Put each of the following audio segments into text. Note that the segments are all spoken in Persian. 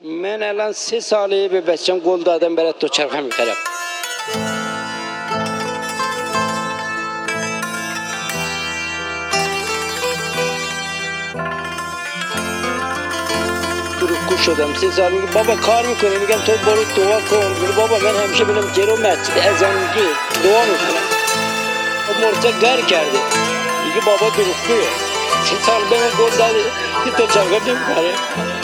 من الان 3 ساله به بچم گل دادم برای دوچرخه میخرم. دروغگو شدم. 3 سال میگه بابا کار میکنه، میگم تو برو دعا کن. میگه بابا من همیشه میرم جلو مسجد اذان میگه دعا میکنم. خب مرتضی گر کرده. میگه بابا دروغگوه. 3 سال به من گل داده که دوچرخه نمیخره.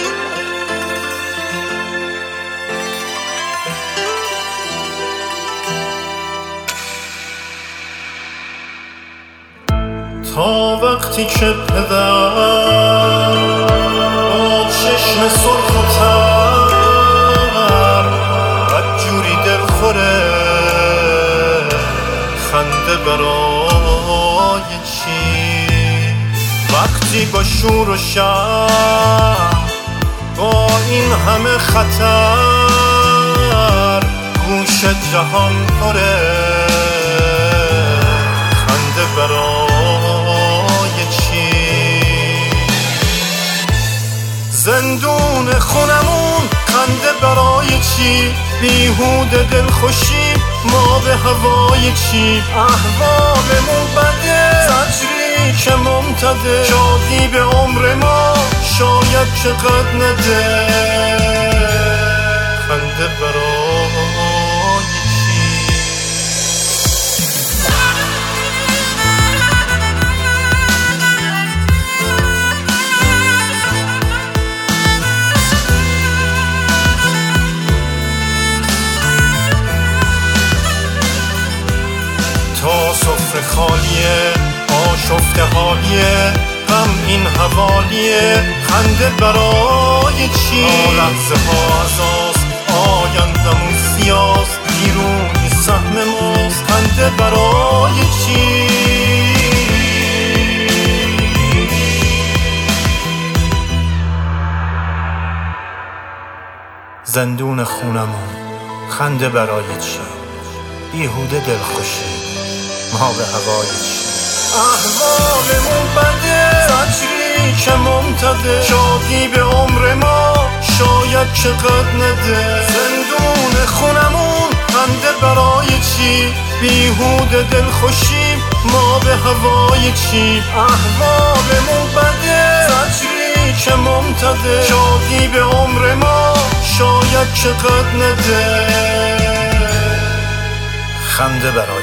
تا وقتی که پدر با چشم سرخ و تر بدجوری دل خوره خنده برای چی؟ وقتی با شور و شر با این همه خطر گوش جهان پره خنده برای زندون خونمون خنده برای چی؟ بیهوده دلخوشی ما به هوای چی؟ احوالمون بده زجری که ممتده شادی به عمر ما شاید چقدر نده خنده برای تا سفره خالیه آشفته حالیه غم این حوالیه خنده برای چی؟ لحظه ها ازاست آیندمون سیاست بیرونی سهم ماست خنده برای چی؟ زندون خونمون خنده برای چی؟ بیهوده دلخوشی ما به هوای چی؟ احوالمون بده زجری که ممتده شادی به عمر ما شاید چقدر نده زندون خونمون خنده برای چی؟ بیهوده دلخوشی ما به هوای چی؟ احوالمون بده زجری که ممتده شادی به عمر ما شاید چقدر نده خنده برای